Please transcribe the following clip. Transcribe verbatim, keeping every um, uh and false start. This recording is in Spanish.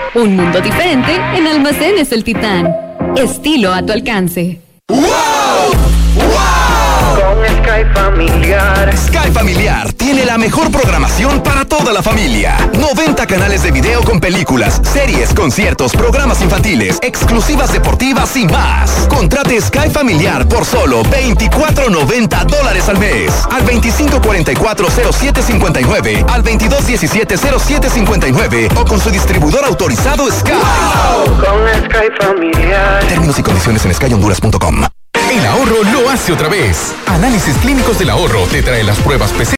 Un mundo diferente en Almacenes El Titán. Estilo a tu alcance. ¡Wow! ¡Wow! Con Sky Familiar. Sky Familiar tiene la mejor programación para toda la familia. noventa canales de video con películas, series, conciertos, programas infantiles, exclusivas deportivas y más. Contrate Sky Familiar por solo veinticuatro noventa dólares al mes. Al veinticinco cuarenta y cuatro cero siete cincuenta y nueve, al veintidós diecisiete cero siete cincuenta y nueve o con su distribuidor autorizado Sky. ¡Wow! Con Sky Familiar. Términos y condiciones en sky honduras punto com. El ahorro lo hace otra vez. Análisis Clínicos del Ahorro te trae las pruebas P C